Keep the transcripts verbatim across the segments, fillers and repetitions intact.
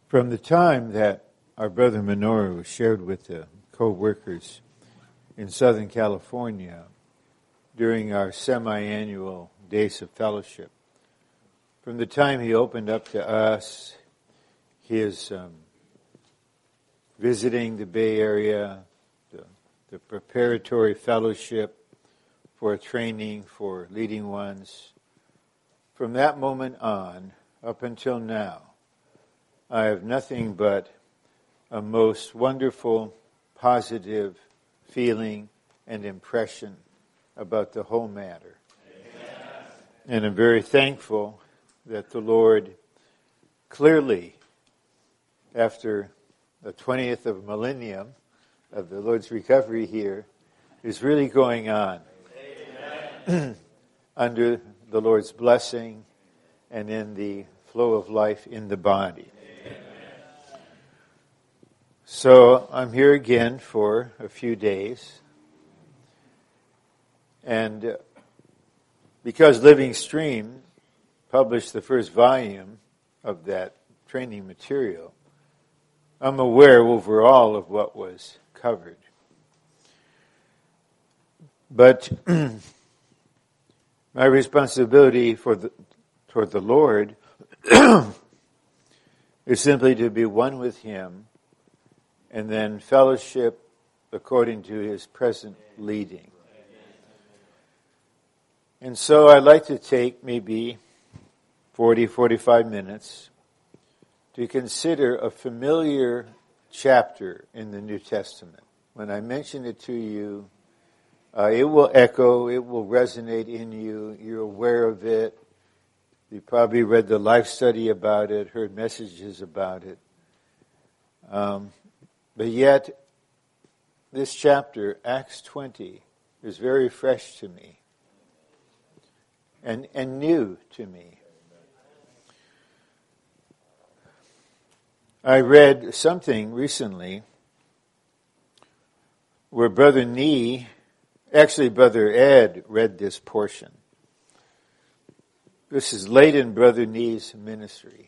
From the time that our brother Minoru was shared with the co-workers in Southern California during our semi-annual Days of Fellowship, from the time he opened up to us his um, visiting the Bay Area, the, the preparatory fellowship for training for leading ones, from that moment on up until now, I have nothing but a most wonderful, positive feeling and impression about the whole matter. Amen. And I'm very thankful that the Lord clearly, after the twentieth of millennium of the Lord's recovery here, is really going on under the Lord's blessing and in the flow of life in the body. So I'm here again for a few days, and uh, because Living Stream published the first volume of that training material, I'm aware overall of what was covered. But my responsibility for the, toward the Lord is simply to be one with Him and then fellowship according to His present leading. And so I'd like to take maybe forty, forty-five minutes to consider a familiar chapter in the New Testament. When I mention it to you, uh, it will echo, it will resonate in you, you're aware of it. You probably read the life study about it, heard messages about it. Um, But yet, this chapter, Acts twenty, is very fresh to me and, and new to me. I read something recently where Brother Nee, actually Brother Ed, read this portion. This is late in Brother Nee's ministry.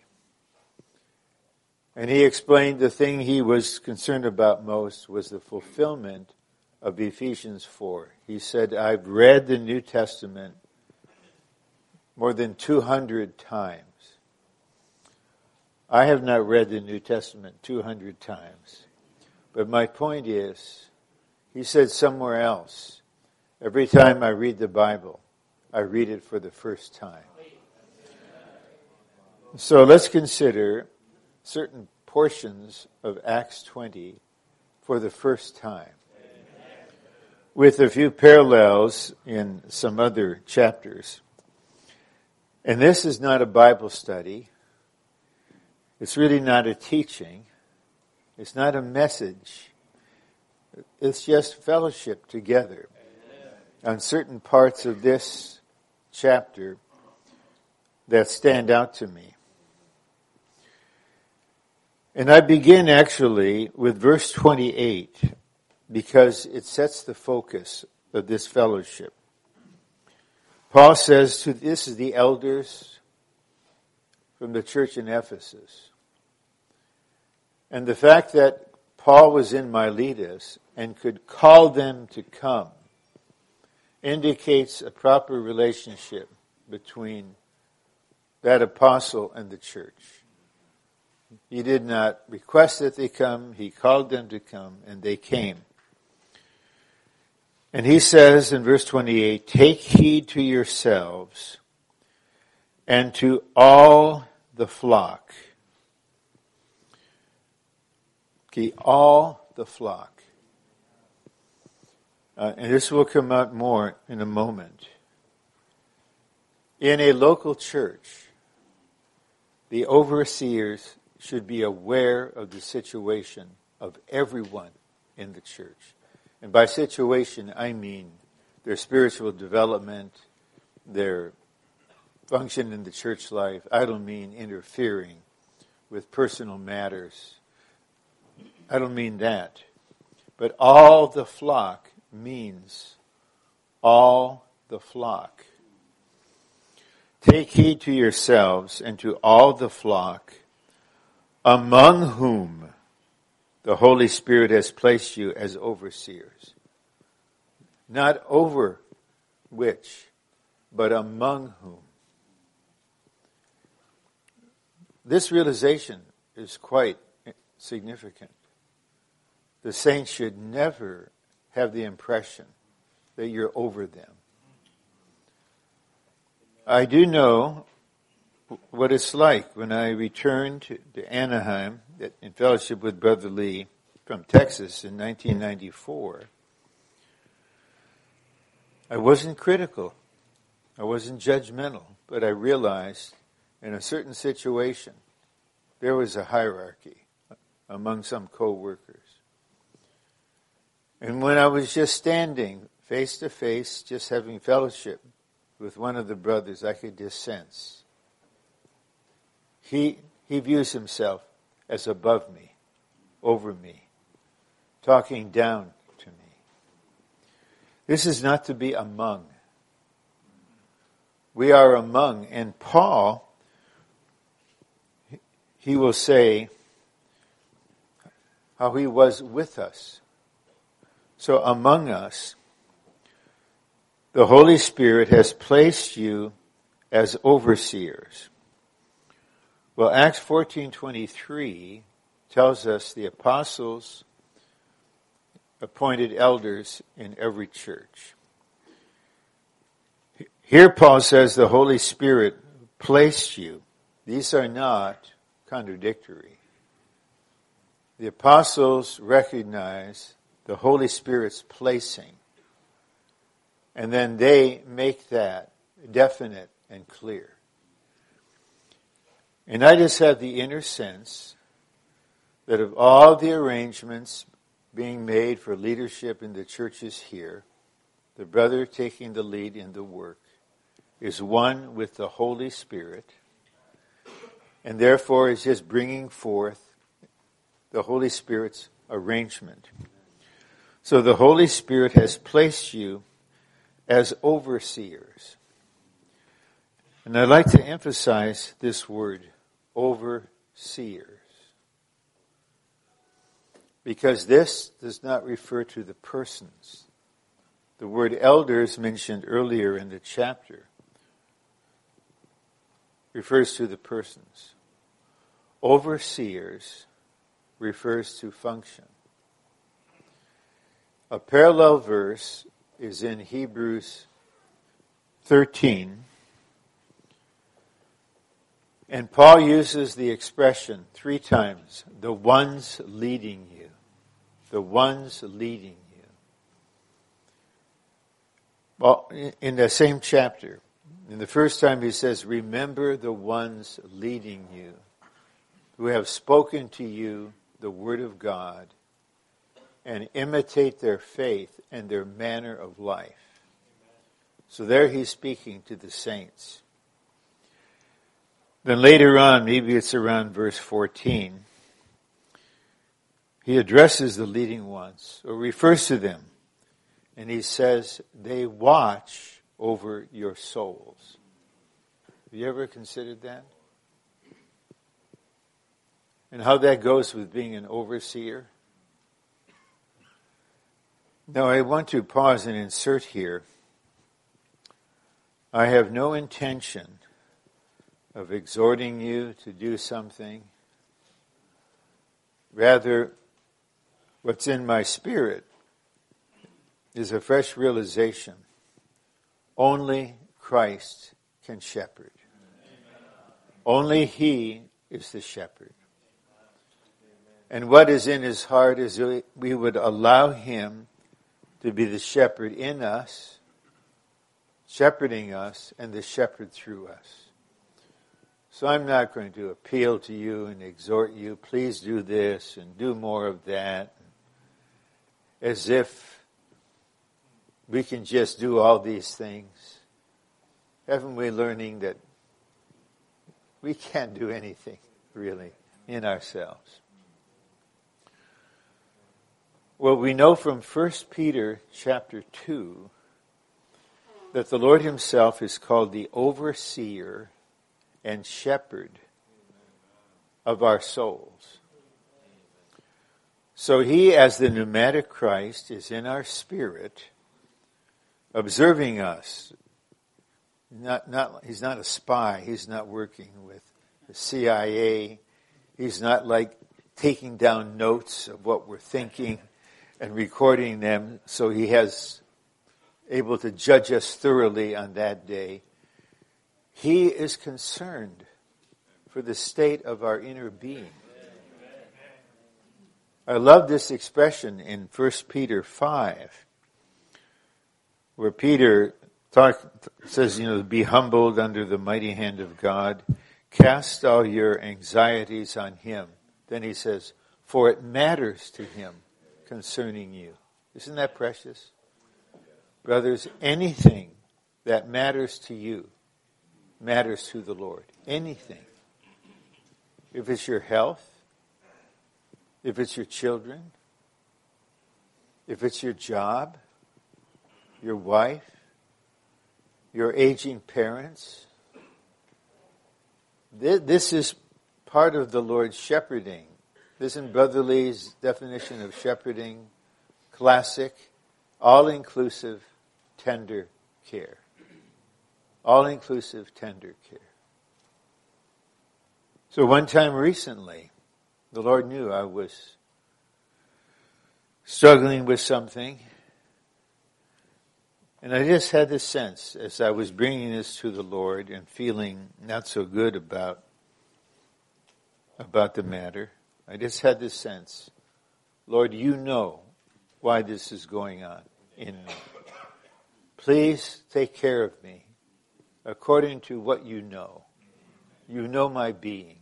And he explained the thing he was concerned about most was the fulfillment of Ephesians four. He said, I've read the New Testament more than two hundred times. I have not read the New Testament two hundred times. But my point is, he said somewhere else, every time I read the Bible, I read it for the first time. So let's consider certain portions of Acts twenty for the first time, with a few parallels in some other chapters. And this is not a Bible study. It's really not a teaching. It's not a message. It's just fellowship together on certain parts of this chapter that stand out to me. And I begin actually with verse twenty-eight because it sets the focus of this fellowship. Paul says, to this is the elders from the church in Ephesus. And the fact that Paul was in Miletus and could call them to come indicates a proper relationship between that apostle and the church. He did not request that they come. He called them to come, and they came. And he says in verse twenty-eight, take heed to yourselves and to all the flock. Okay, all the flock. Uh, and this will come out more in a moment. In a local church, the overseers should be aware of the situation of everyone in the church. And by situation, I mean their spiritual development, their function in the church life. I don't mean interfering with personal matters. I don't mean that. But all the flock means all the flock. Take heed to yourselves and to all the flock among whom the Holy Spirit has placed you as overseers. Not over which, but among whom. This realization is quite significant. The saints should never have the impression that you're over them. I do know what it's like when I returned to, to Anaheim in fellowship with Brother Lee from Texas in nineteen ninety-four. I wasn't critical. I wasn't judgmental, but I realized in a certain situation there was a hierarchy among some co-workers. And when I was just standing face to face, just having fellowship with one of the brothers, I could just sense He he views himself as above me, over me, talking down to me. This is not to be among. We are among. And Paul, he will say how he was with us. So among us, the Holy Spirit has placed you as overseers. Well, Acts fourteen twenty-three tells us the apostles appointed elders in every church. Here Paul says the Holy Spirit placed you. These are not contradictory. The apostles recognize the Holy Spirit's placing, and then they make that definite and clear. And I just have the inner sense that of all the arrangements being made for leadership in the churches here, the brother taking the lead in the work is one with the Holy Spirit, and therefore is just bringing forth the Holy Spirit's arrangement. So the Holy Spirit has placed you as overseers. And I'd like to emphasize this word, overseers. Because this does not refer to the persons. The word elders mentioned earlier in the chapter refers to the persons. Overseers refers to function. A parallel verse is in Hebrews thirteen. And Paul uses the expression three times, the ones leading you. The ones leading you. Well, in the same chapter, in the first time he says, remember the ones leading you, who have spoken to you the word of God, and imitate their faith and their manner of life. So there he's speaking to the saints. Then later on, maybe it's around verse fourteen, he addresses the leading ones, or refers to them, and he says, they watch over your souls. Have you ever considered that? And how that goes with being an overseer? Now, I want to pause and insert here. I have no intention of exhorting you to do something. Rather, what's in my spirit is a fresh realization. Only Christ can shepherd. Only He is the shepherd. And what is in His heart is we would allow Him to be the shepherd in us, shepherding us, and the shepherd through us. So I'm not going to appeal to you and exhort you, please do this and do more of that, as if we can just do all these things. Haven't we learning that we can't do anything, really, in ourselves? Well, we know from First Peter chapter two that the Lord Himself is called the overseer and shepherd of our souls. So he, as the pneumatic Christ, is in our spirit, observing us. Not, not, he's not a spy. He's not working with the C I A. He's not like taking down notes of what we're thinking and recording them so he has able to judge us thoroughly on that day. He is concerned for the state of our inner being. I love this expression in First Peter five, where Peter talk, says, you know, be humbled under the mighty hand of God. Cast all your anxieties on him. Then he says, for it matters to him concerning you. Isn't that precious? Brothers, anything that matters to you matters to the Lord. Anything. If it's your health, if it's your children, if it's your job, your wife, your aging parents, this is part of the Lord's shepherding. Isn't Brother Lee's definition of shepherding classic? All-inclusive, tender care. All-inclusive, tender care. So one time recently, the Lord knew I was struggling with something. And I just had this sense as I was bringing this to the Lord and feeling not so good about, about the matter. I just had this sense, Lord, you know why this is going on in me. Please take care of me according to what you know. You know my being.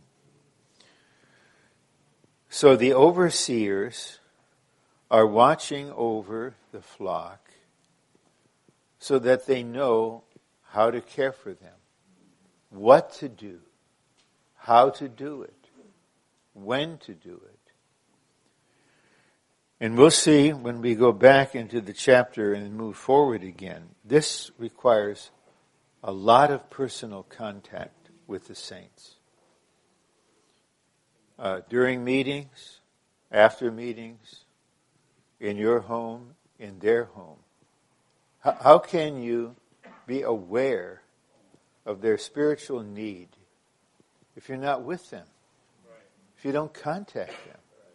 So the overseers are watching over the flock so that they know how to care for them, what to do, how to do it, when to do it. And we'll see when we go back into the chapter and move forward again. This requires a lot of personal contact with the saints. Uh, during meetings, after meetings, in your home, in their home. How, how can you be aware of their spiritual need if you're not with them? If you don't contact them?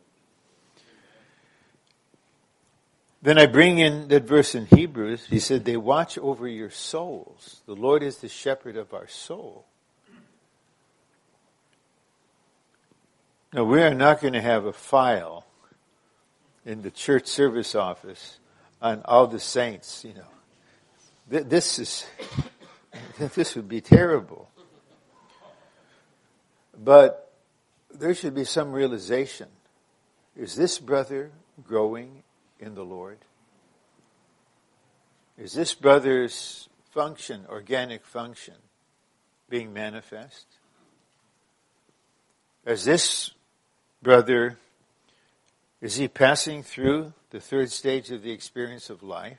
Then I bring in that verse in Hebrews. He said, they watch over your souls. The Lord is the shepherd of our soul. Now, we are not going to have a file in the church service office on all the saints, you know. Th- this is, this would be terrible. But there should be some realization. Is this brother growing in the Lord? Is this brother's function, organic function, being manifest? Is this brother, is he passing through the third stage of the experience of life?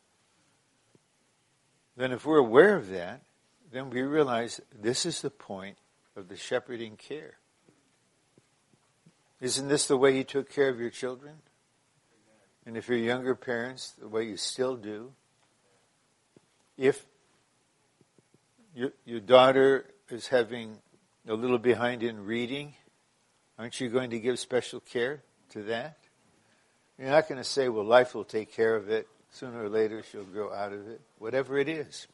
Then if we're aware of that, then we realize this is the point of the shepherding care. Isn't this the way you took care of your children? And if you're younger parents, the way you still do. If your, your daughter is having a little behind in reading, aren't you going to give special care to that? You're not going to say, well, life will take care of it. Sooner or later she'll grow out of it. Whatever it is.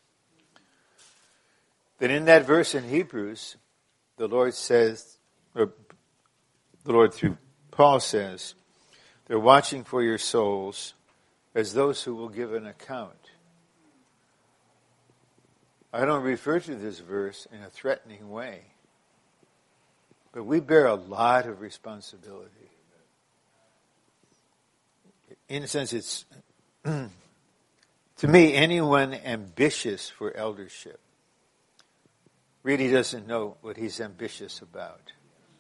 Then in that verse in Hebrews, the Lord says, or the Lord through Paul says, they're watching for your souls as those who will give an account. I don't refer to this verse in a threatening way, but we bear a lot of responsibility. In a sense, it's, to me, anyone ambitious for eldership really doesn't know what he's ambitious about.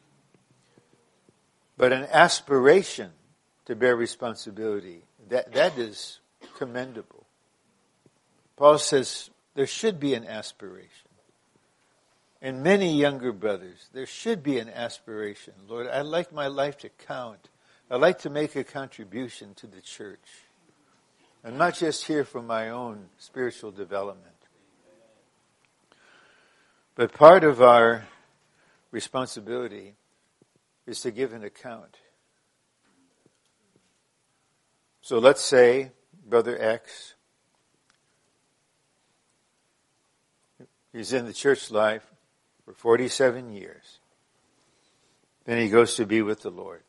But an aspiration to bear responsibility, that, that is commendable. Paul says there should be an aspiration. And many younger brothers, there should be an aspiration. Lord, I'd like my life to count. I'd like to make a contribution to the church. I'm not just here for my own spiritual development. But part of our responsibility is to give an account. So let's say Brother X, he's in the church life for forty-seven years. Then he goes to be with the Lord.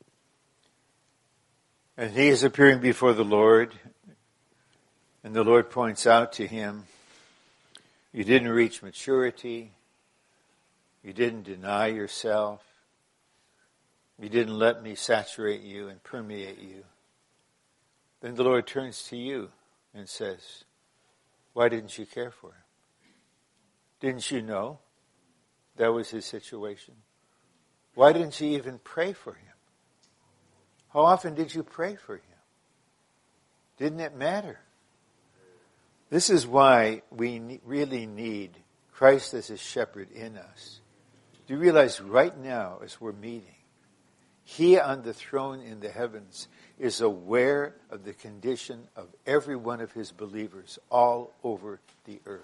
And he is appearing before the Lord, and the Lord points out to him, you didn't reach maturity, you didn't deny yourself, you didn't let me saturate you and permeate you. Then the Lord turns to you and says, why didn't you care for him? Didn't you know that was his situation? Why didn't you even pray for him? How often did you pray for him? Didn't it matter? This is why we really need Christ as a shepherd in us. Do you realize right now as we're meeting, he on the throne in the heavens is aware of the condition of every one of his believers all over the earth.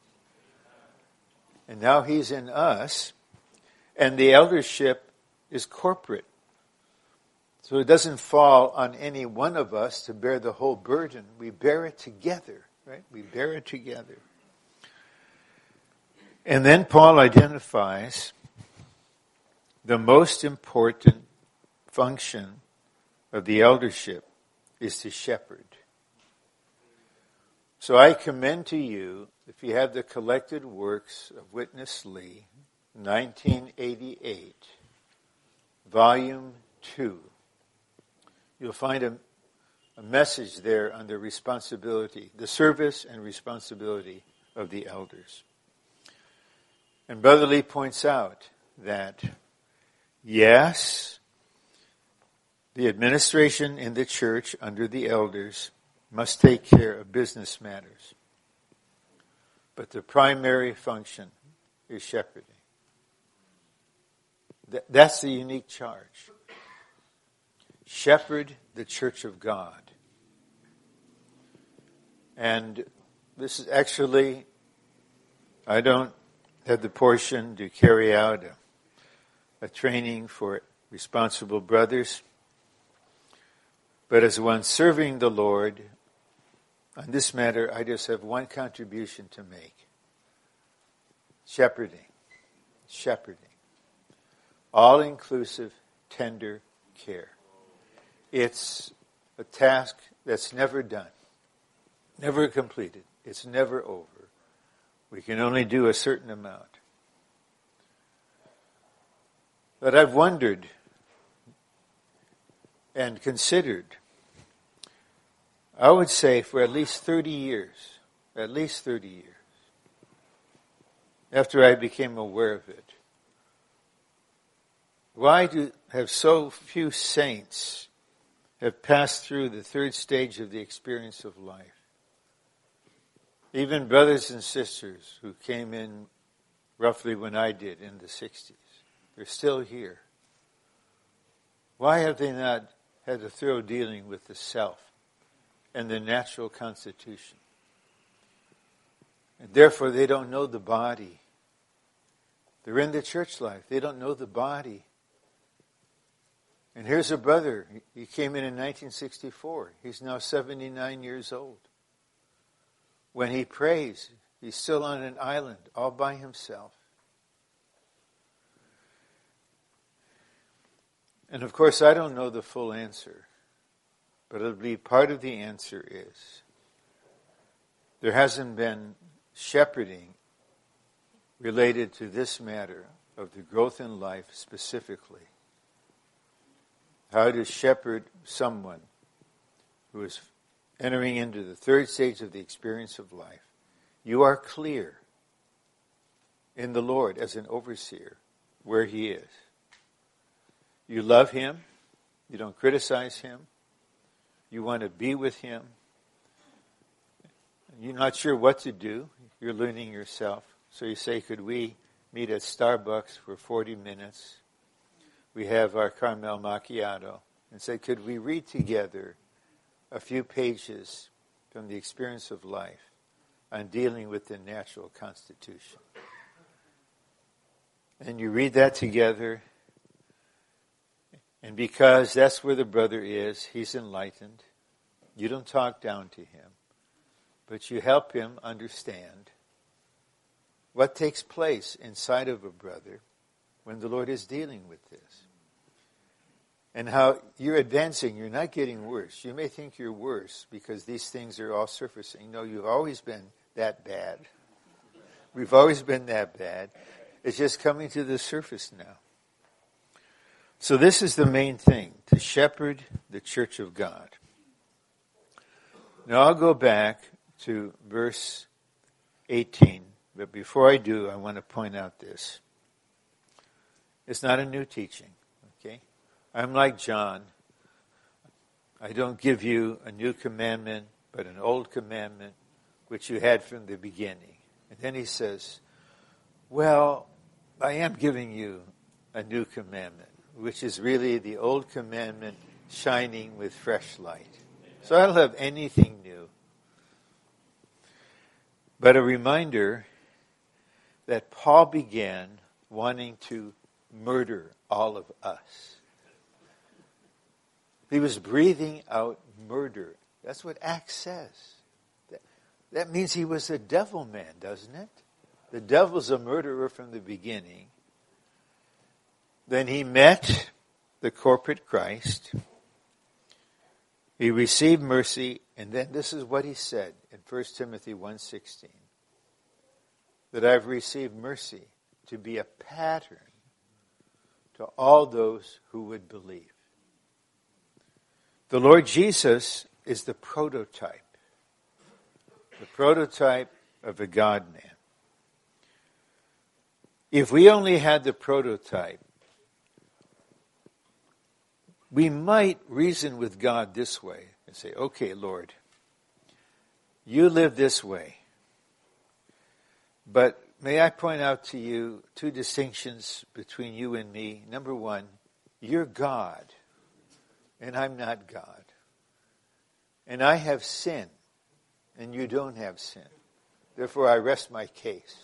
And now he's in us, and the eldership is corporate. So it doesn't fall on any one of us to bear the whole burden. We bear it together, right? We bear it together. And then Paul identifies the most important function of the eldership is to shepherd. So I commend to you, if you have the collected works of Witness Lee, nineteen eighty-eight, volume two, you'll find a, a message there on the responsibility, the service and responsibility of the elders. And Brother Lee points out that, yes, the administration in the church under the elders must take care of business matters. But the primary function is shepherding. Th- that's the unique charge. Shepherd the church of God. And this is actually, I don't have the portion to carry out a, a training for responsible brothers. But as one serving the Lord, on this matter, I just have one contribution to make. Shepherding. Shepherding. All-inclusive, tender care. It's a task that's never done, never completed. It's never over. We can only do a certain amount. But I've wondered and considered, I would say for at least thirty years, at least thirty years, after I became aware of it, why do have so few saints have passed through the third stage of the experience of life? Even brothers and sisters who came in roughly when I did in the sixties, they're still here. Why have they not had a thorough dealing with the self and the natural constitution? And therefore they don't know the body. They're in the church life. They don't know the body. And here's a brother. He came in in nineteen sixty-four. He's now seventy-nine years old. When he prays, he's still on an island all by himself. And of course, I don't know the full answer. But I believe part of the answer is there hasn't been shepherding related to this matter of the growth in life specifically. How to shepherd someone who is entering into the third stage of the experience of life. You are clear in the Lord as an overseer where he is. You love him. You don't criticize him. You want to be with him. You're not sure what to do. You're learning yourself. So you say, could we meet at Starbucks for forty minutes. We have our caramel macchiato and say, could we read together a few pages from the experience of life on dealing with the natural constitution? And you read that together, and because that's where the brother is, he's enlightened. You don't talk down to him, but you help him understand what takes place inside of a brother when the Lord is dealing with this. And how you're advancing, you're not getting worse. You may think you're worse because these things are all surfacing. No, you've always been that bad. We've always been that bad. It's just coming to the surface now. So this is the main thing, to shepherd the church of God. Now I'll go back to verse eighteen, but before I do, I want to point out this. It's not a new teaching, okay? I'm like John. I don't give you a new commandment, but an old commandment, which you had from the beginning. And then he says, well, I am giving you a new commandment, which is really the old commandment shining with fresh light. So I don't have anything new. But a reminder that Paul began wanting to murder all of us. He was breathing out murder. That's what Acts says. That, that means he was a devil man, doesn't it? The devil's a murderer from the beginning. Then he met the corporate Christ. He received mercy, and then this is what he said in First Timothy one sixteen. That I've received mercy to be a pattern to all those who would believe. The Lord Jesus is the prototype. The prototype of a God-man. If we only had the prototype, we might reason with God this way and say, okay, Lord, you live this way. But may I point out to you two distinctions between you and me. Number one, you're God, and I'm not God. And I have sin, and you don't have sin. Therefore, I rest my case.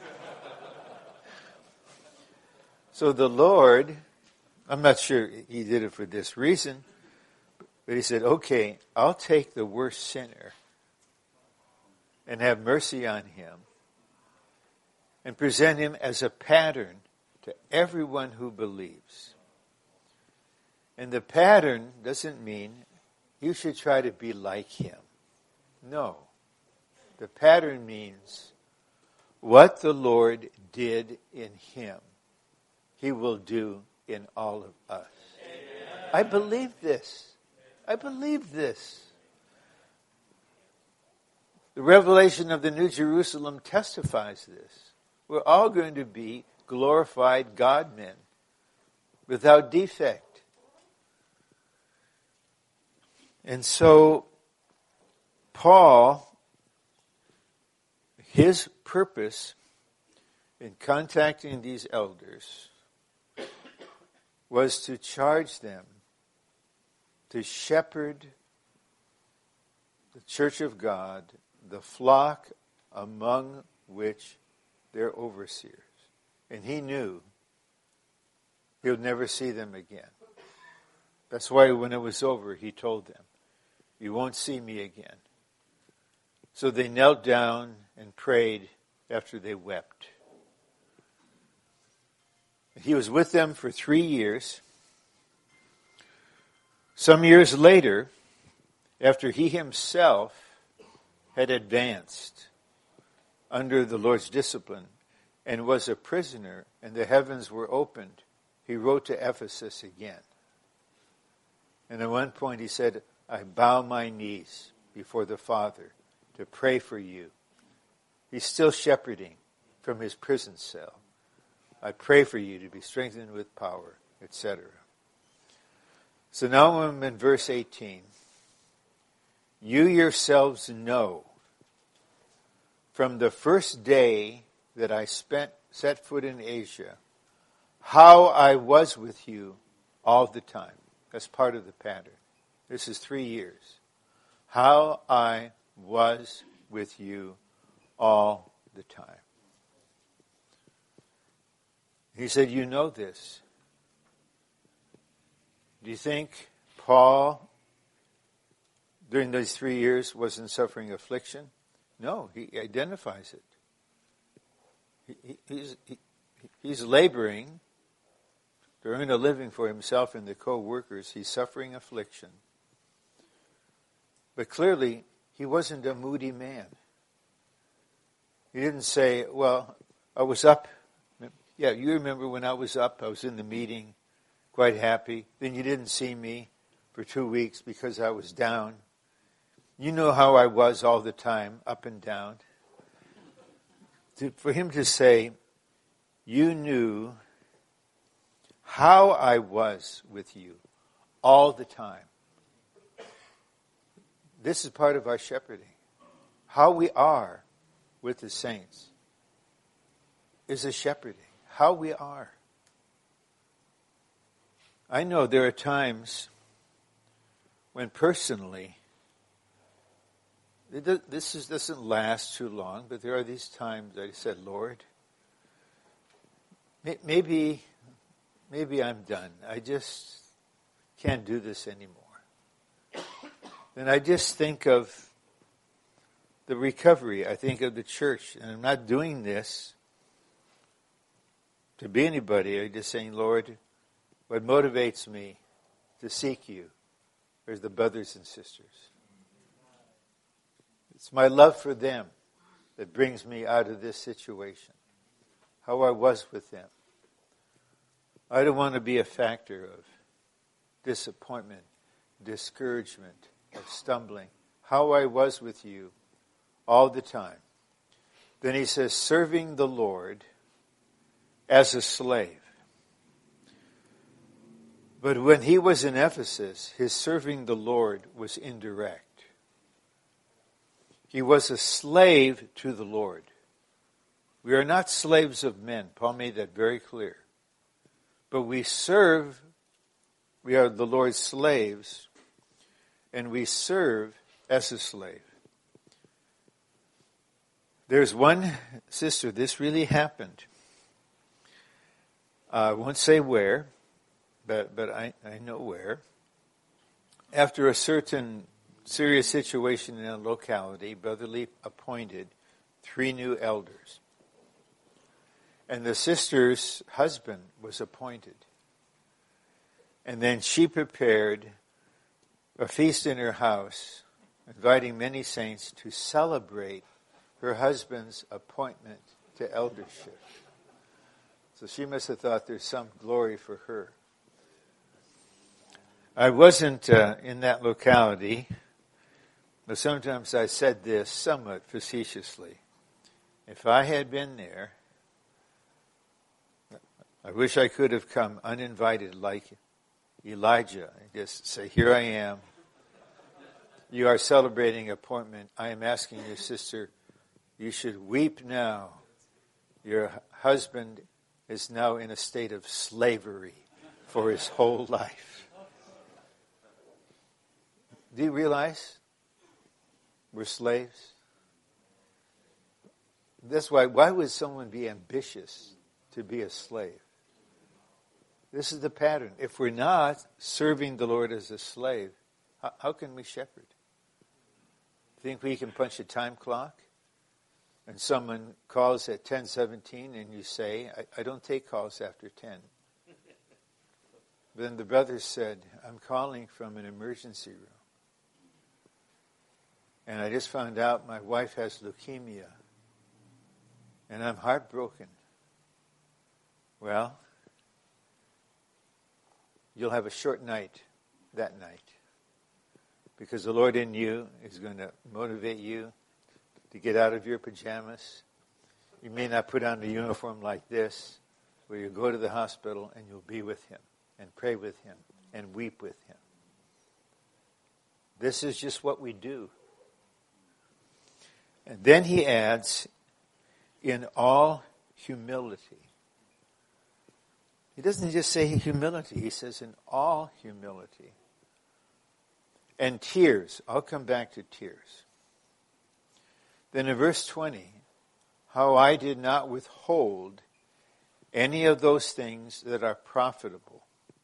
So the Lord, I'm not sure he did it for this reason, but he said, okay, I'll take the worst sinner and have mercy on him and present him as a pattern to everyone who believes. And the pattern doesn't mean you should try to be like him. No. The pattern means what the Lord did in him, he will do in all of us. Amen. I believe this. I believe this. The revelation of the New Jerusalem testifies this. We're all going to be glorified God-men without defect. And so, Paul, his purpose in contacting these elders was to charge them to shepherd the church of God, the flock among which they're overseers. And he knew he would never see them again. That's why when it was over, he told them, you won't see me again. So they knelt down and prayed after they wept. He was with them for three years. Some years later, after he himself had advanced under the Lord's discipline and was a prisoner and the heavens were opened, he wrote to Ephesus again. And at one point he said, I bow my knees before the Father to pray for you. He's still shepherding from his prison cell. I pray for you to be strengthened with power, et cetera. So now I'm in verse eighteen. You yourselves know from the first day that I spent set foot in Asia, how I was with you all the time. That's part of the pattern. This is three years. How I was with you all the time. He said, you know this. Do you think Paul, during those three years, wasn't suffering affliction? No, he identifies it. He, he's, he, he's laboring to earn a living for himself and the co-workers. He's suffering affliction. But clearly, he wasn't a moody man. He didn't say, well, I was up. Yeah, you remember when I was up, I was in the meeting, quite happy. Then you didn't see me for two weeks because I was down. You know how I was all the time, up and down. To, for him to say, you knew how I was with you all the time. This is part of our shepherding. How we are with the saints is a shepherding. How we are. I know there are times when personally, this is, doesn't last too long, but there are these times that I said, Lord, maybe, maybe I'm done. I just can't do this anymore. And I just think of the recovery. I think of the church. And I'm not doing this to be anybody. I'm just saying, Lord, what motivates me to seek you is the brothers and sisters. It's my love for them that brings me out of this situation. How I was with them. I don't want to be a factor of disappointment, discouragement, of stumbling. How I was with you all the time. Then he says, serving the Lord as a slave. But when he was in Ephesus, his serving the Lord was indirect. He was a slave to the Lord. We are not slaves of men. Paul made that very clear. But we serve, we are the Lord's slaves, and we serve as a slave. There's one sister, this really happened. I won't say where, but, but I, I know where. After a certain serious situation in a locality, Brother Lee appointed three new elders. And the sister's husband was appointed. And then she prepared a feast in her house, inviting many saints to celebrate her husband's appointment to eldership. So she must have thought there's some glory for her. I wasn't uh, in that locality, but sometimes I said this somewhat facetiously. If I had been there, I wish I could have come uninvited like Elijah. I just say, here I am. You are celebrating appointment. I am asking you, sister, you should weep now. Your husband is now in a state of slavery for his whole life. Do you realize we're slaves? That's why, why would someone be ambitious to be a slave? This is the pattern. If we're not serving the Lord as a slave, how, how can we shepherd? Think we can punch a time clock? And someone calls at ten seventeen and you say, I, I don't take calls after ten. Then the brother said, I'm calling from an emergency room. And I just found out my wife has leukemia. And I'm heartbroken. Well, you'll have a short night that night. Because the Lord in you is going to motivate you to get out of your pajamas. You may not put on a uniform like this, where you go to the hospital and you'll be with him and pray with him and weep with him. This is just what we do. And then he adds, in all humility. He doesn't just say humility, he says in all humility. And tears. I'll come back to tears. Then in verse twenty, how I did not withhold any of those things that are profitable.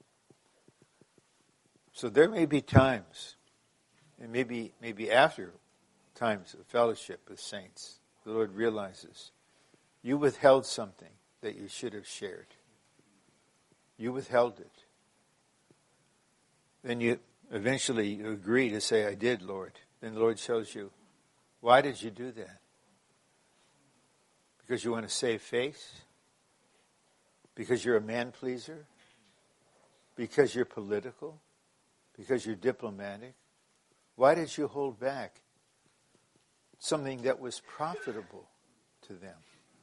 So there may be times, and maybe maybe after times of fellowship with saints, the Lord realizes you withheld something that you should have shared. You withheld it. Then you eventually you agree to say, I did, Lord. Then the Lord shows you, why did you do that? Because you want to save face? Because you're a man pleaser? Because you're political? Because you're diplomatic? Why did you hold back something that was profitable to them?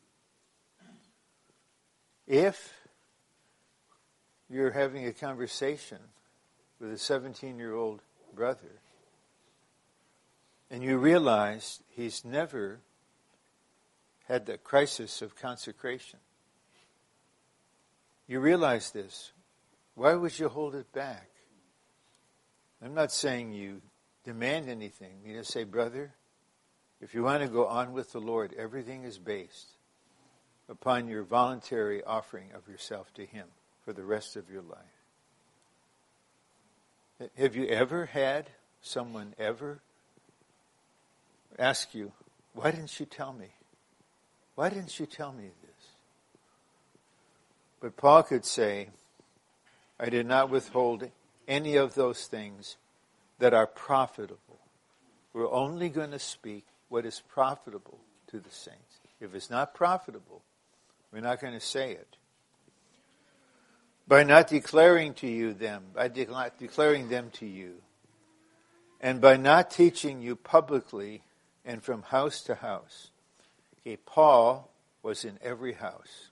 If you're having a conversation with a seventeen-year-old brother and you realize he's never had the crisis of consecration, you realize this, why would you hold it back? I'm not saying you demand anything. You just say, brother, if you want to go on with the Lord, everything is based upon your voluntary offering of yourself to Him for the rest of your life. Have you ever had someone ever ask you, why didn't you tell me? Why didn't you tell me this? But Paul could say, I did not withhold any of those things that are profitable. We're only going to speak what is profitable to the saints. If it's not profitable, we're not going to say it. By not declaring to you them, by de- not declaring them to you, and by not teaching you publicly and from house to house. Okay, Paul was in every house.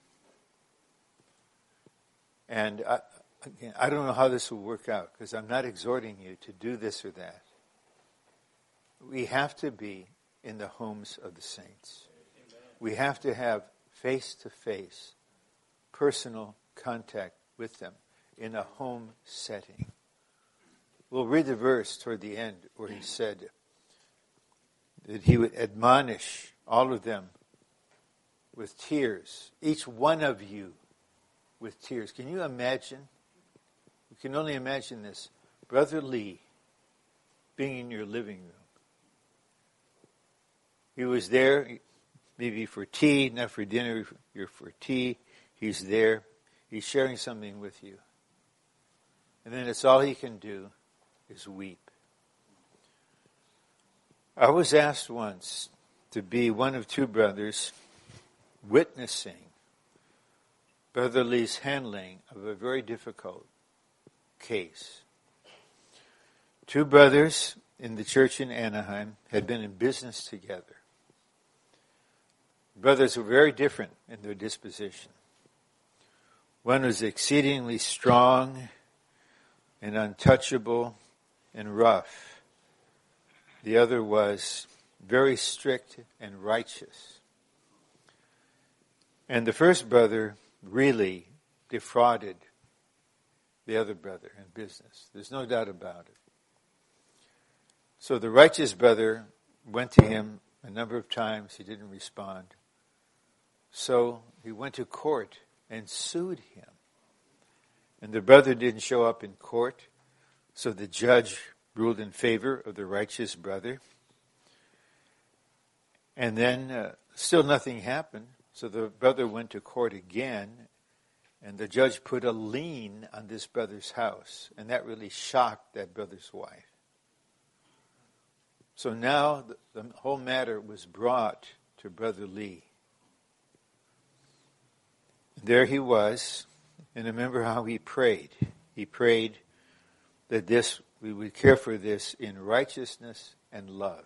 And I, again, I don't know how this will work out, because I'm not exhorting you to do this or that. We have to be in the homes of the saints. Amen. We have to have face-to-face, personal contact with them in a home setting. We'll read the verse toward the end where he said that he would admonish all of them with tears, each one of you with tears. Can you imagine? You can only imagine this. Brother Lee being in your living room. He was there maybe for tea, not for dinner, you're for tea. He's there. He's sharing something with you. And then it's all he can do is weep. I was asked once to be one of two brothers witnessing Brother Lee's handling of a very difficult case. Two brothers in the church in Anaheim had been in business together. Brothers were very different in their disposition. One was exceedingly strong and untouchable and rough. The other was very strict and righteous. And the first brother really defrauded the other brother in business. There's no doubt about it. So the righteous brother went to him a number of times. He didn't respond. So he went to court and sued him. And the brother didn't show up in court. So the judge ruled in favor of the righteous brother. And then uh, still nothing happened. So the brother went to court again. And the judge put a lien on this brother's house. And that really shocked that brother's wife. So now the, the whole matter was brought to Brother Lee. There he was, and remember how he prayed. He prayed that this we would care for this in righteousness and love.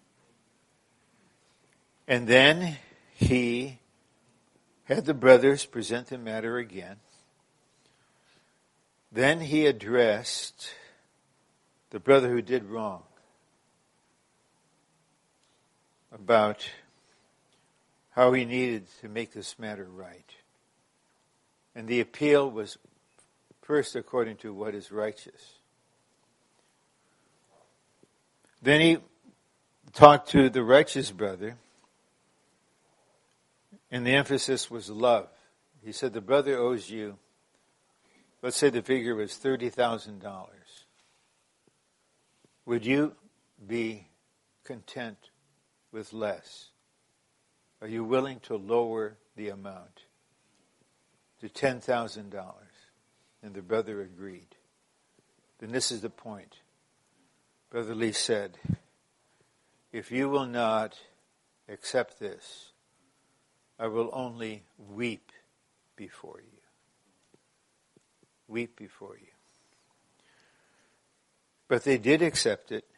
And then he had the brothers present the matter again. Then he addressed the brother who did wrong about how he needed to make this matter right. And the appeal was first according to what is righteous. Then he talked to the righteous brother, and the emphasis was love. He said, the brother owes you, let's say the figure was thirty thousand dollars. Would you be content with less? Are you willing to lower the amount to ten thousand dollars? And the brother agreed. Then this is the point. Brother Lee said, if you will not accept this, I will only weep before you. Weep before you. But they did accept it.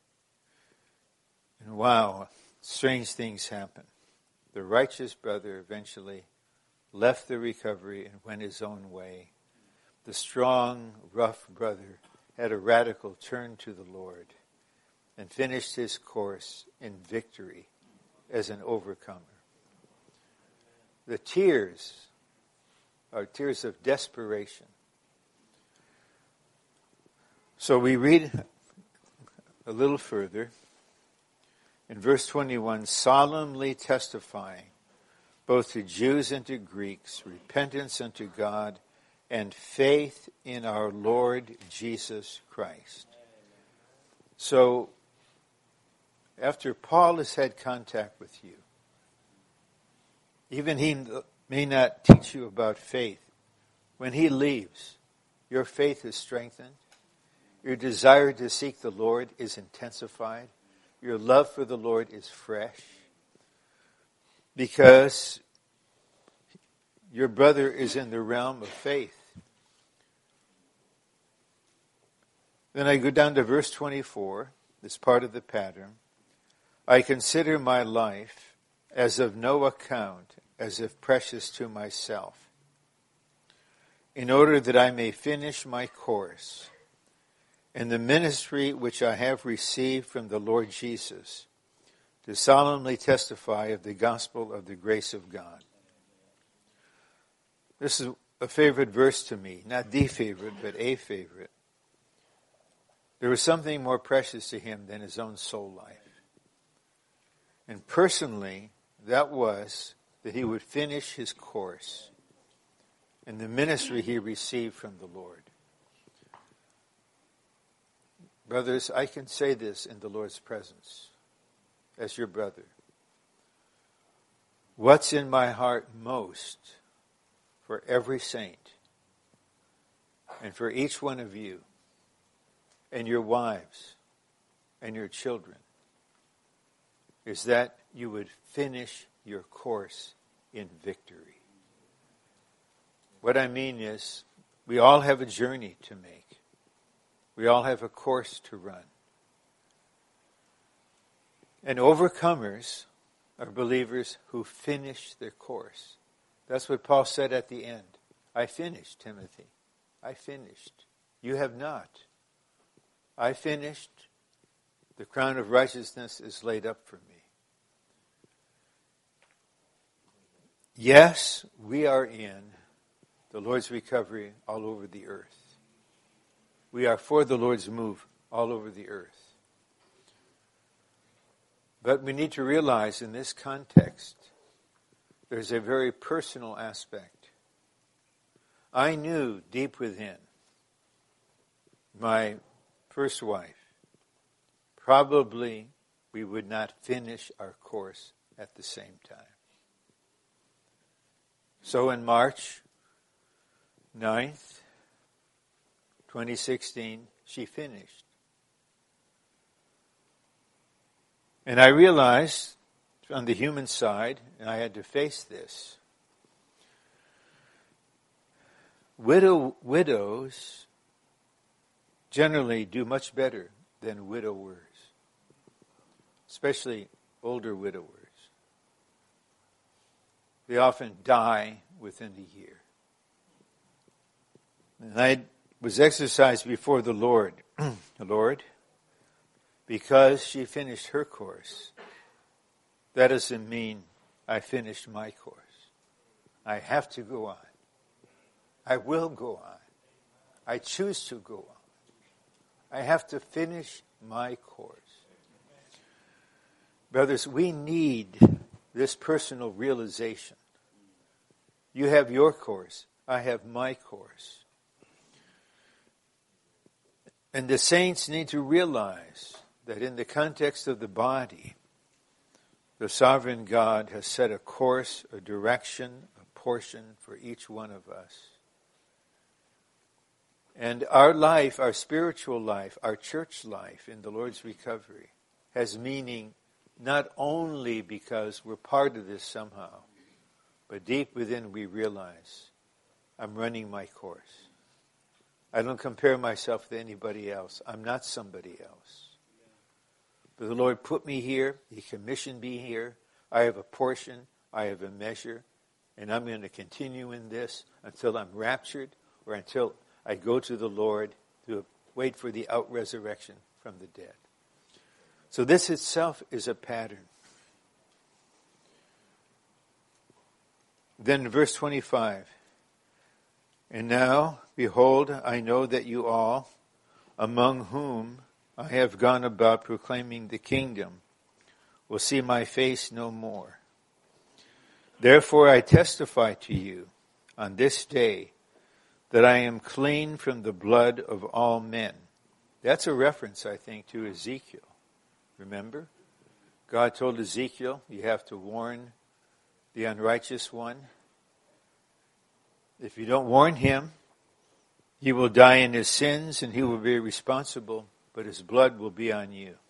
And wow, strange things happen. The righteous brother eventually left the recovery and went his own way. The strong, rough brother had a radical turn to the Lord and finished his course in victory as an overcomer. The tears are tears of desperation. So we read a little further in verse twenty-one, solemnly testifying both to Jews and to Greeks, repentance unto God and faith in our Lord Jesus Christ. So, after Paul has had contact with you, even he may not teach you about faith, when he leaves, your faith is strengthened, your desire to seek the Lord is intensified, your love for the Lord is fresh, because your brother is in the realm of faith. Then I go down to verse twenty-four, this part of the pattern. I consider my life as of no account, as if precious to myself, in order that I may finish my course in the ministry which I have received from the Lord Jesus, to solemnly testify of the gospel of the grace of God. This is a favorite verse to me, not the favorite, but a favorite. There was something more precious to him than his own soul life. And personally, that was that he would finish his course in the ministry he received from the Lord. Brothers, I can say this in the Lord's presence as your brother. What's in my heart most for every saint and for each one of you and your wives and your children is that you would finish your course in victory. What I mean is, we all have a journey to make. We all have a course to run. And overcomers are believers who finish their course. That's what Paul said at the end. I finished, Timothy. I finished. You have not. I finished. The crown of righteousness is laid up for me. Yes, we are in the Lord's recovery all over the earth. We are for the Lord's move all over the earth. But we need to realize in this context, there's a very personal aspect. I knew deep within my first wife, probably we would not finish our course at the same time. So in March ninth, twenty sixteen, she finished. And I realized on the human side, and I had to face this, widow widows generally do much better than widowers, especially older widowers. They often die within a year. And I was exercised before the Lord. The Lord, because she finished her course, that doesn't mean I finished my course. I have to go on. I will go on. I choose to go on. I have to finish my course. Brothers, we need this personal realization. You have your course. I have my course. And the saints need to realize that in the context of the body, the sovereign God has set a course, a direction, a portion for each one of us. And our life, our spiritual life, our church life in the Lord's recovery has meaning not only because we're part of this somehow, but deep within we realize I'm running my course. I don't compare myself to anybody else. I'm not somebody else. But the Lord put me here. He commissioned me here. I have a portion. I have a measure. And I'm going to continue in this until I'm raptured or until I go to the Lord to wait for the out-resurrection from the dead. So this itself is a pattern. Then in verse twenty-five, and now, behold, I know that you all, among whom I have gone about proclaiming the kingdom, will see my face no more. Therefore I testify to you on this day that I am clean from the blood of all men. That's a reference, I think, to Ezekiel. Remember? God told Ezekiel, you have to warn the unrighteous one. If you don't warn him, he will die in his sins and he will be responsible, but his blood will be on you.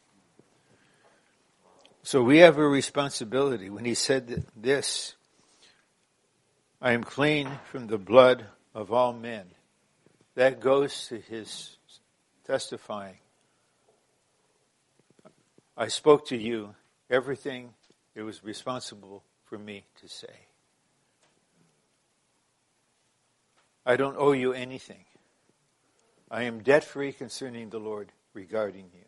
So we have a responsibility. When he said this, I am clean from the blood of all men, that goes to his testifying. I spoke to you everything it was responsible for me to say. I don't owe you anything. I am debt-free concerning the Lord regarding you.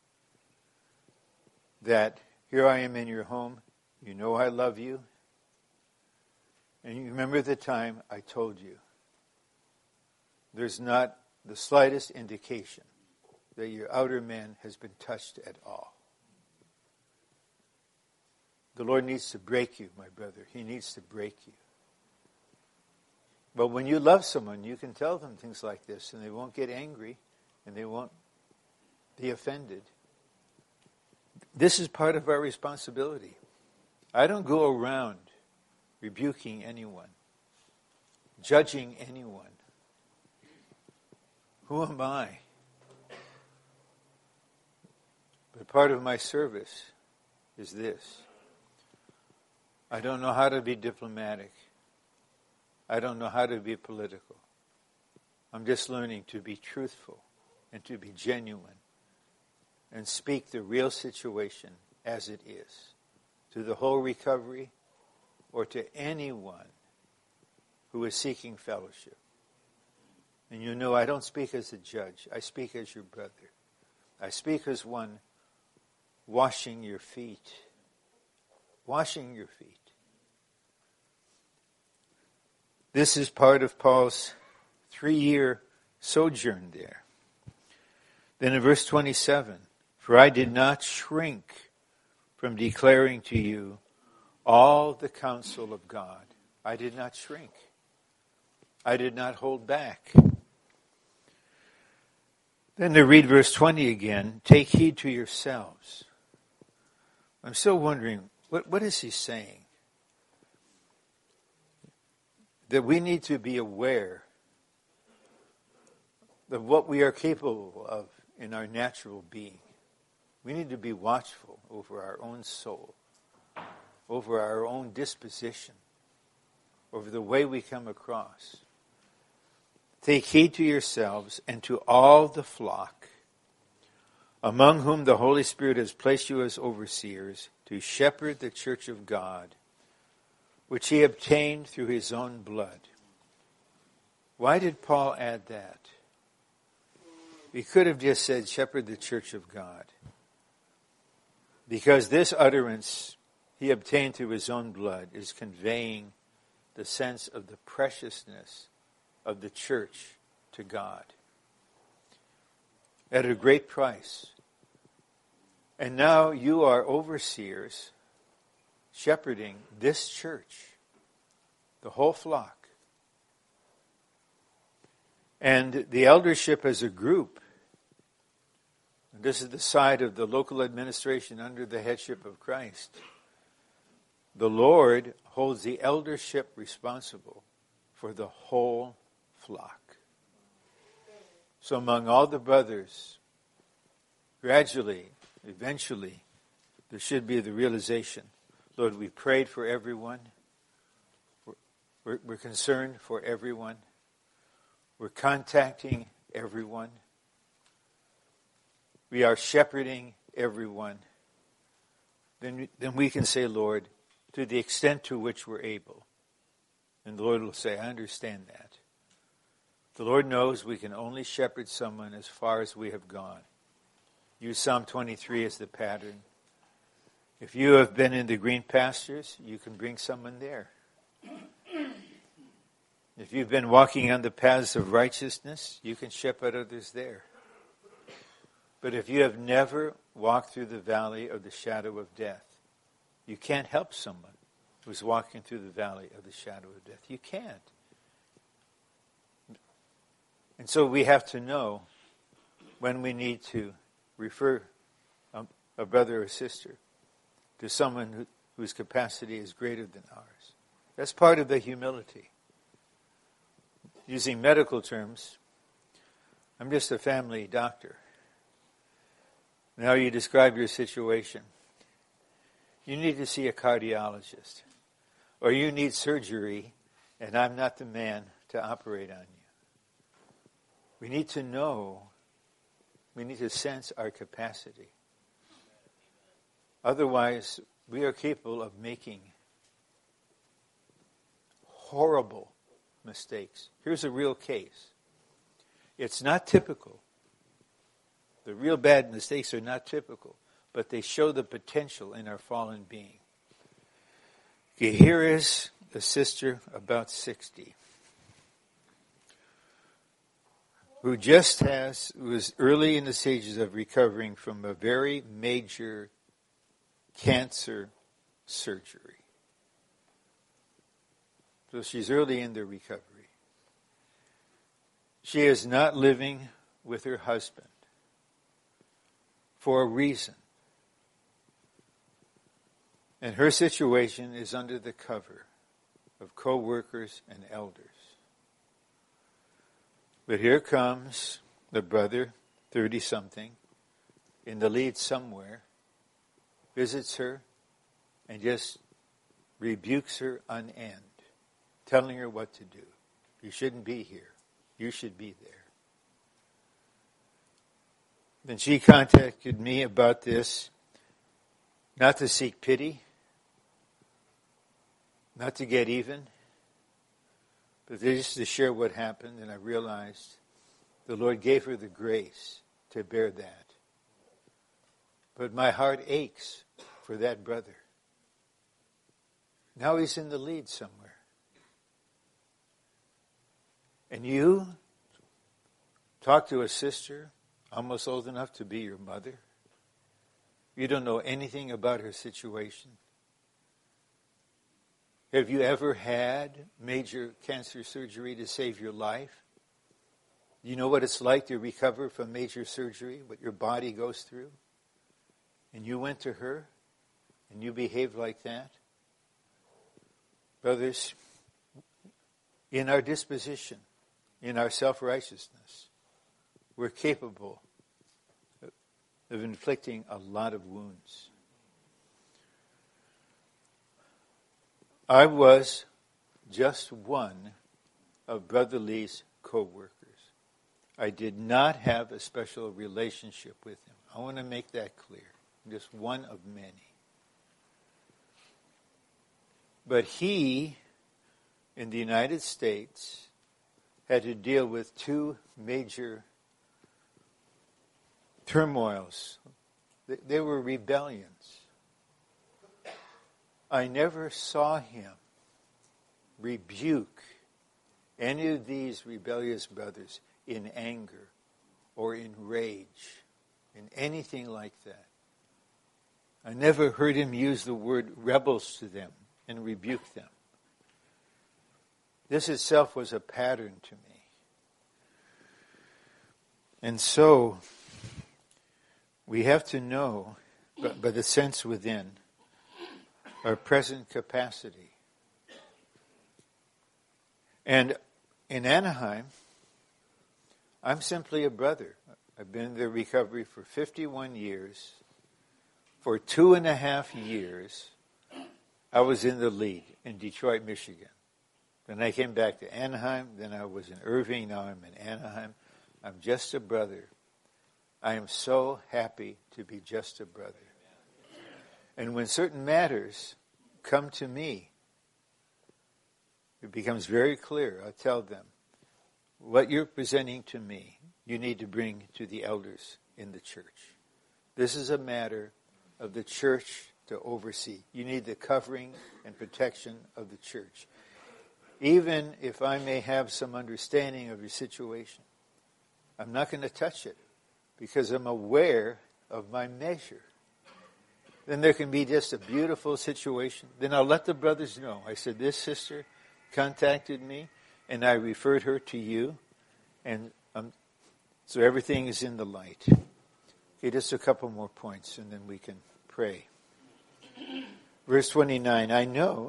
That here I am in your home. You know I love you. And you remember the time I told you. There's not the slightest indication that your outer man has been touched at all. The Lord needs to break you, my brother. He needs to break you. But when you love someone, you can tell them things like this, and they won't get angry, and they won't be offended. This is part of our responsibility. I don't go around rebuking anyone, judging anyone. Who am I? But part of my service is this. I don't know how to be diplomatic. I don't know how to be political. I'm just learning to be truthful and to be genuine and speak the real situation as it is to the whole recovery or to anyone who is seeking fellowship. And you know I don't speak as a judge. I speak as your brother. I speak as one washing your feet. Washing your feet. This is part of Paul's three-year sojourn there. Then in verse twenty-seven, for I did not shrink from declaring to you all the counsel of God. I did not shrink. I did not hold back. Then to read verse twenty again, take heed to yourselves. I'm still wondering, what, what is he saying? That we need to be aware of what we are capable of in our natural being. We need to be watchful over our own soul, over our own disposition, over the way we come across. Take heed to yourselves and to all the flock, among whom the Holy Spirit has placed you as overseers, to shepherd the church of God, which he obtained through his own blood. Why did Paul add that? He could have just said, shepherd the church of God. Because this utterance he obtained through his own blood is conveying the sense of the preciousness of the church to God at a great price. And now you are overseers shepherding this church, the whole flock. And the eldership as a group, this is the side of the local administration under the headship of Christ. The Lord holds the eldership responsible for the whole flock. So among all the brothers, gradually, eventually, there should be the realization, Lord, we prayed for everyone. We're, we're, we're concerned for everyone. We're contacting everyone. We are shepherding everyone. Then, then we can say, Lord, to the extent to which we're able. And the Lord will say, I understand that. The Lord knows we can only shepherd someone as far as we have gone. Use Psalm twenty-three as the pattern. If you have been in the green pastures, you can bring someone there. If you've been walking on the paths of righteousness, you can shepherd others there. But if you have never walked through the valley of the shadow of death, you can't help someone who's walking through the valley of the shadow of death. You can't. And so we have to know when we need to refer a, a brother or sister to someone who, whose capacity is greater than ours. That's part of the humility. Using medical terms, I'm just a family doctor. Now you describe your situation. You need to see a cardiologist. Or you need surgery, and I'm not the man to operate on you. We need to know, we need to sense our capacity. Otherwise, we are capable of making horrible mistakes. Here's a real case. It's not typical. The real bad mistakes are not typical, but they show the potential in our fallen being. Okay, here is a sister about sixty who just has, was early in the stages of recovering from a very major cancer surgery. So she's early in the recovery. She is not living with her husband for a reason. And her situation is under the cover of co-workers and elders. But here comes the brother, thirty-something, in the lead somewhere, visits her, and just rebukes her on end, telling her what to do. You shouldn't be here. You should be there. Then she contacted me about this, not to seek pity, not to get even, but just to share what happened. And I realized the Lord gave her the grace to bear that. But my heart aches for that brother. Now he's in the lead somewhere. And you talk to a sister almost old enough to be your mother. You don't know anything about her situation. Have you ever had major cancer surgery to save your life? You know what it's like to recover from major surgery, what your body goes through? And you went to her, and you behaved like that? Brothers, in our disposition, in our self-righteousness, we're capable of inflicting a lot of wounds. I was just one of Brother Lee's co-workers. I did not have a special relationship with him. I want to make that clear. I'm just one of many. But he, in the United States, had to deal with two major turmoils. They were rebellions. I never saw him rebuke any of these rebellious brothers in anger or in rage, in anything like that. I never heard him use the word rebels to them and rebuke them. This itself was a pattern to me. And so, we have to know, by the sense within, our present capacity. And in Anaheim, I'm simply a brother. I've been in the recovery for fifty-one years. For two and a half years, I was in the lead in Detroit, Michigan. Then I came back to Anaheim. Then I was in Irving. Now I'm in Anaheim. I'm just a brother. I am so happy to be just a brother. And when certain matters come to me, it becomes very clear. I tell them, what you're presenting to me, you need to bring to the elders in the church. This is a matter of the church to oversee. You need the covering and protection of the church. Even if I may have some understanding of your situation, I'm not going to touch it because I'm aware of my measure. Then there can be just a beautiful situation. Then I'll let the brothers know. I said, this sister contacted me, and I referred her to you. And um, so everything is in the light. Okay, just a couple more points, and then we can pray. Verse twenty-nine, I know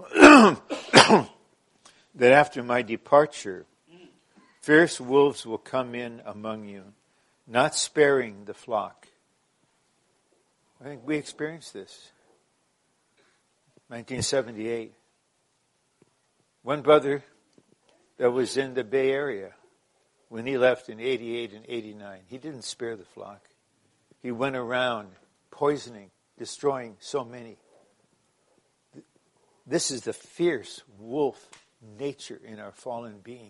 that after my departure, fierce wolves will come in among you, not sparing the flock. I think we experienced this. nineteen seventy-eight. One brother that was in the Bay Area, when he left in eighty-eight and eighty-nine, he didn't spare the flock. He went around poisoning, destroying so many. This is the fierce wolf nature in our fallen being.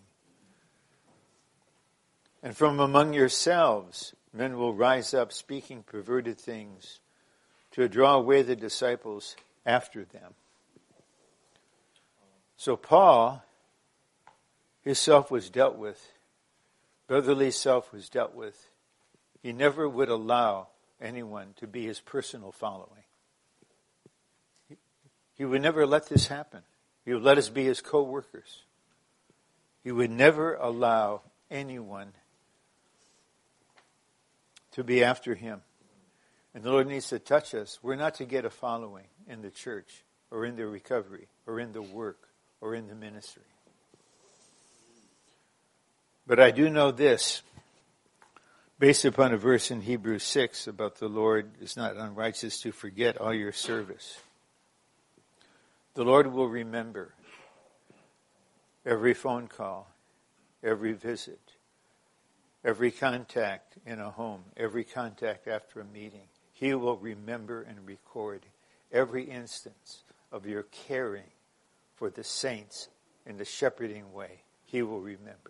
And from among yourselves, men will rise up speaking perverted things to draw away the disciples after them. So Paul, his self was dealt with. Brotherly self was dealt with. He never would allow anyone to be his personal following. He would never let this happen. He would let us be his co-workers. He would never allow anyone to be after him. And the Lord needs to touch us. We're not to get a following in the church or in the recovery or in the work or in the ministry. But I do know this, based upon a verse in Hebrews six about the Lord is not unrighteous to forget all your service. The Lord will remember every phone call, every visit, every contact in a home, every contact after a meeting. He will remember and record every instance of your caring for the saints in the shepherding way. He will remember.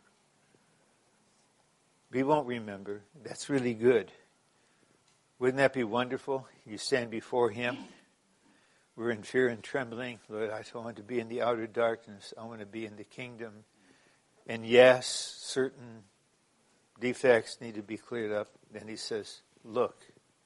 We won't remember. That's really good. Wouldn't that be wonderful? You stand before him. We're in fear and trembling. Lord, I don't want to be in the outer darkness. I want to be in the kingdom. And yes, certain defects need to be cleared up. Then he says, look,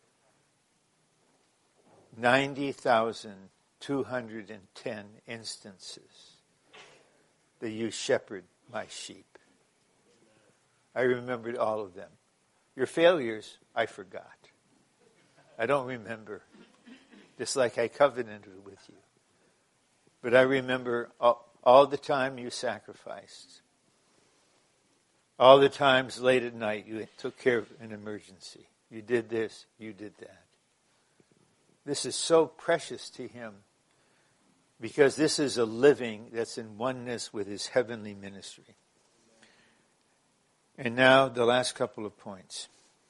ninety thousand two hundred ten instances that you shepherd my sheep. I remembered all of them. Your failures, I forgot. I don't remember. Just like I covenanted with you. But I remember all, all the time you sacrificed. All the times late at night you took care of an emergency. You did this, you did that. This is so precious to him because this is a living that's in oneness with his heavenly ministry. And now the last couple of points.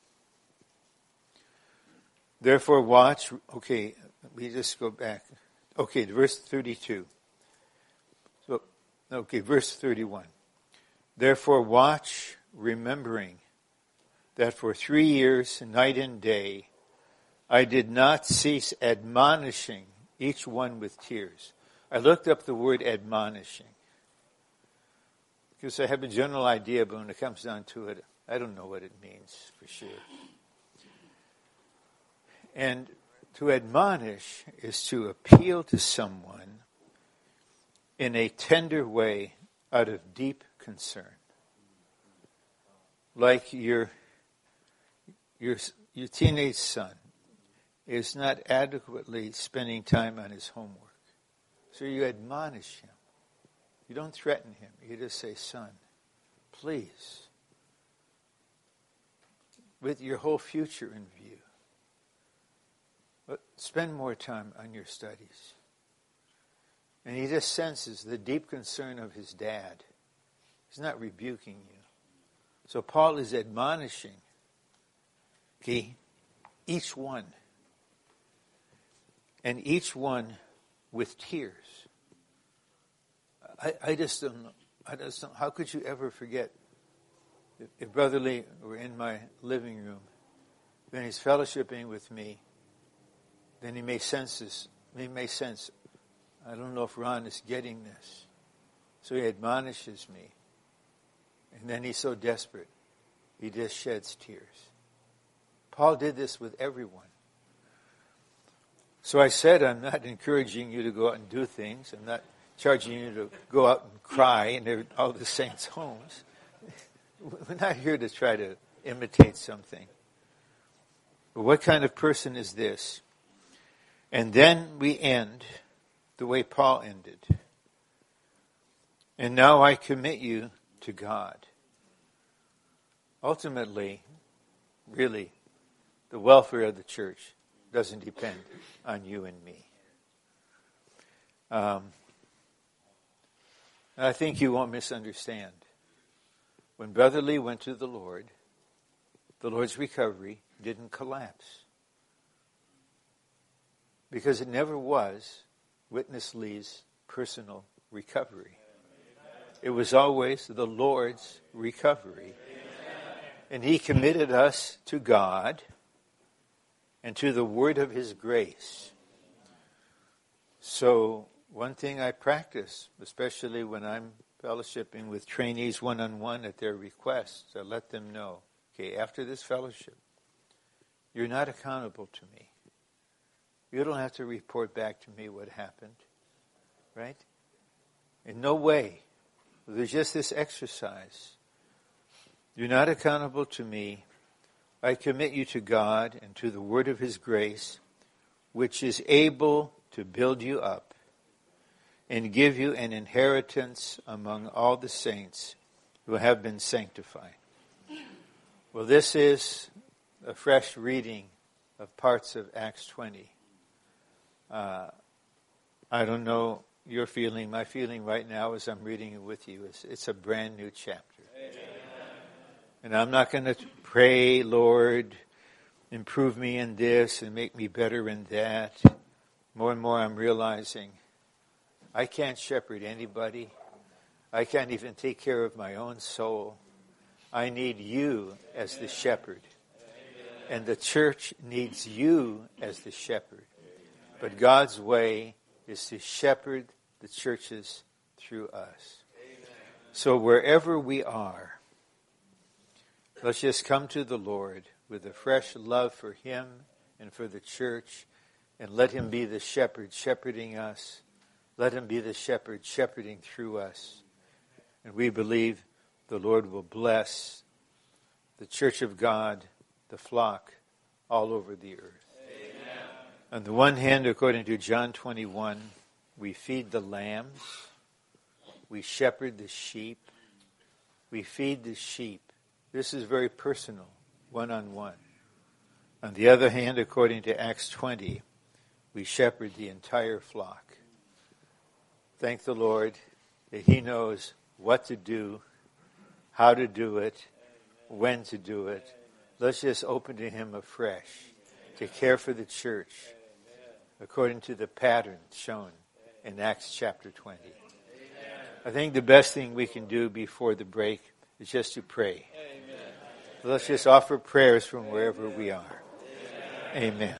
Therefore watch, okay, we just go back. Okay, verse thirty-two. So, okay, verse thirty-one. Therefore watch, remembering that for three years, night and day, I did not cease admonishing each one with tears. I looked up the word admonishing, because I have a general idea, but when it comes down to it, I don't know what it means for sure. And to admonish is to appeal to someone in a tender way out of deep concern. Like your, your, your teenage son is not adequately spending time on his homework. So you admonish him. You don't threaten him. You just say, son, please, with your whole future in view, spend more time on your studies. And he just senses the deep concern of his dad. He's not rebuking you. So Paul is admonishing, okay, each one. And each one with tears. I, I just don't know. I just don't, how could you ever forget if, if Brother Lee were in my living room, then he's fellowshipping with me, then he may sense this, he may sense, I don't know if Ron is getting this. So he admonishes me. And then he's so desperate, he just sheds tears. Paul did this with everyone. So I said, I'm not encouraging you to go out and do things. I'm not charging you to go out and cry in all the saints' homes. We're not here to try to imitate something. But what kind of person is this? And then we end the way Paul ended. And now I commit you to God. Ultimately, really, the welfare of the church doesn't depend on you and me. Um, and I think you won't misunderstand. When Brother Lee went to the Lord, the Lord's recovery didn't collapse. Because it never was Witness Lee's personal recovery. It was always the Lord's recovery. And he committed us to God and to the word of his grace. So one thing I practice, especially when I'm fellowshipping with trainees one-on-one at their requests, I let them know, okay, after this fellowship, you're not accountable to me. You don't have to report back to me what happened, right? In no way. There's just this exercise. You're not accountable to me. I commit you to God and to the word of his grace, which is able to build you up and give you an inheritance among all the saints who have been sanctified. Well, this is a fresh reading of parts of Acts twenty. Uh, I don't know your feeling. My feeling right now as I'm reading it with you is it's a brand new chapter. Amen. And I'm not going to pray, Lord, improve me in this and make me better in that. More and more I'm realizing I can't shepherd anybody. I can't even take care of my own soul. I need you as the shepherd. And the church needs you as the shepherd. But God's way is to shepherd the churches through us. So wherever we are, let's just come to the Lord with a fresh love for him and for the church, and let him be the shepherd shepherding us. Let him be the shepherd shepherding through us. And we believe the Lord will bless the church of God, the flock, all over the earth. Amen. On the one hand, according to John twenty-one, we feed the lambs, we shepherd the sheep, we feed the sheep. This is very personal, one-on-one. On the other hand, according to Acts twenty, we shepherd the entire flock. Thank the Lord that he knows what to do, how to do it, when to do it. Let's just open to him afresh to care for the church according to the pattern shown in Acts chapter twenty. I think the best thing we can do before the break is just to pray. Let's just offer prayers from wherever we are. Amen.